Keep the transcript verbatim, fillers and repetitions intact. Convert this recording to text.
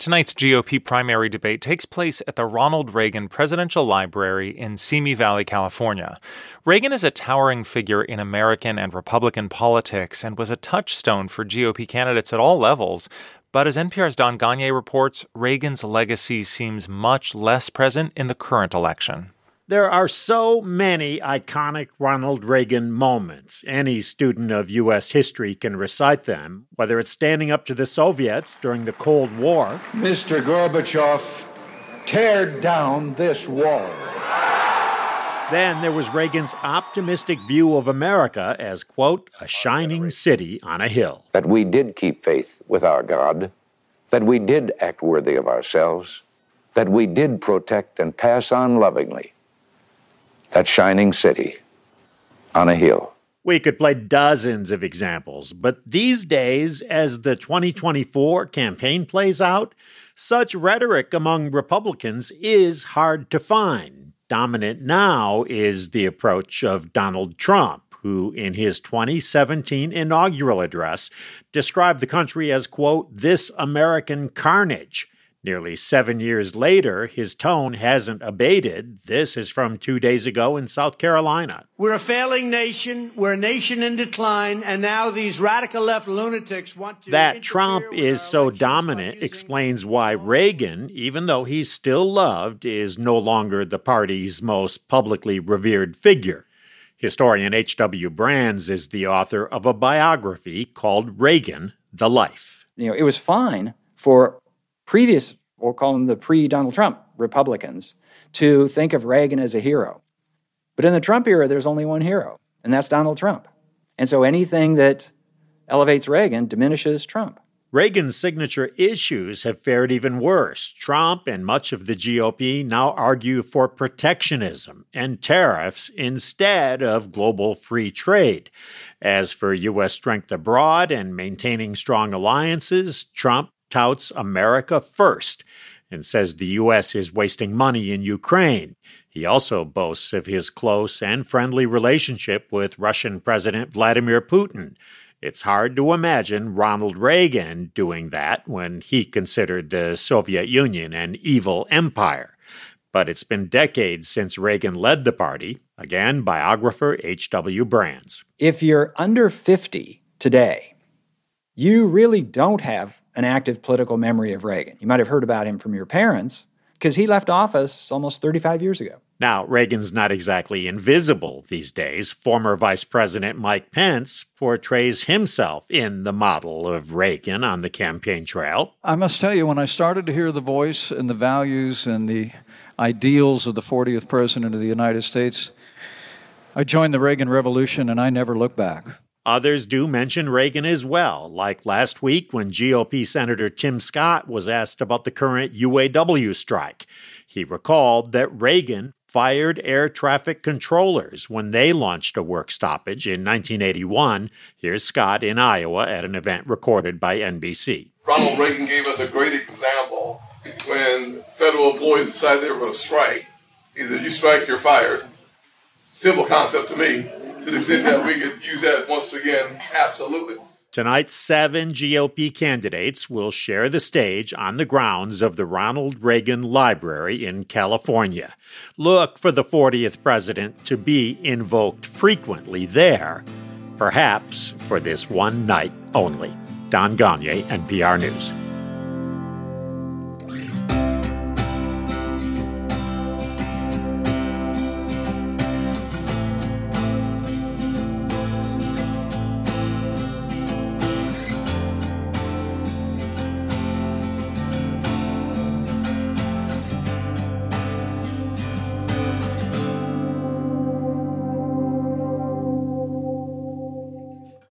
Tonight's G O P primary debate takes place at the Ronald Reagan Presidential Library in Simi Valley, California. Reagan is a towering figure in American and Republican politics and was a touchstone for G O P candidates at all levels. But as N P R's Don Gagné reports, Reagan's legacy seems much less present in the current election. There are so many iconic Ronald Reagan moments. Any student of U S history can recite them, whether it's standing up to the Soviets during the Cold War. Mister Gorbachev, tear down this wall. Then there was Reagan's optimistic view of America as, quote, a shining city on a hill. That we did keep faith with our God, that we did act worthy of ourselves, that we did protect and pass on lovingly that shining city on a hill. We could play dozens of examples, but these days, as the twenty twenty-four campaign plays out, such rhetoric among Republicans is hard to find. Dominant now is the approach of Donald Trump, who in his twenty seventeen inaugural address described the country as, quote, this American carnage. Nearly seven years later, his tone hasn't abated. This is from two days ago in South Carolina. We're a failing nation. We're a nation in decline. And now these radical left lunatics want to... That Trump is so dominant explains why Reagan, even though he's still loved, is no longer the party's most publicly revered figure. Historian H W Brands is the author of a biography called Reagan, The Life. You know, it was fine for previous, we'll call them the pre-Donald Trump Republicans, to think of Reagan as a hero. But in the Trump era, there's only one hero, and that's Donald Trump. And so anything that elevates Reagan diminishes Trump. Reagan's signature issues have fared even worse. Trump and much of the G O P now argue for protectionism and tariffs instead of global free trade. As for U S strength abroad and maintaining strong alliances, Trump touts America first and says the U S is wasting money in Ukraine. He also boasts of his close and friendly relationship with Russian President Vladimir Putin. It's hard to imagine Ronald Reagan doing that when he considered the Soviet Union an evil empire. But it's been decades since Reagan led the party. Again, biographer H W Brands. If you're under fifty today, you really don't have an active political memory of Reagan. You might have heard about him from your parents, because he left office almost thirty-five years ago. Now, Reagan's not exactly invisible these days. Former Vice President Mike Pence portrays himself in the model of Reagan on the campaign trail. I must tell you, when I started to hear the voice and the values and the ideals of the fortieth President of the United States, I joined the Reagan Revolution, and I never looked back. Others do mention Reagan as well, like last week when G O P Senator Tim Scott was asked about the current U A W strike. He recalled that Reagan fired air traffic controllers when they launched a work stoppage in nineteen eighty-one. Here's Scott in Iowa at an event recorded by N B C. Ronald Reagan gave us a great example when federal employees decided they were going to strike. He said, you strike, you're fired. Simple concept to me. To the extent that we could use that once again, absolutely. Tonight, seven G O P candidates will share the stage on the grounds of the Ronald Reagan Library in California. Look for the fortieth president to be invoked frequently there, perhaps for this one night only. Don Gagné, N P R News.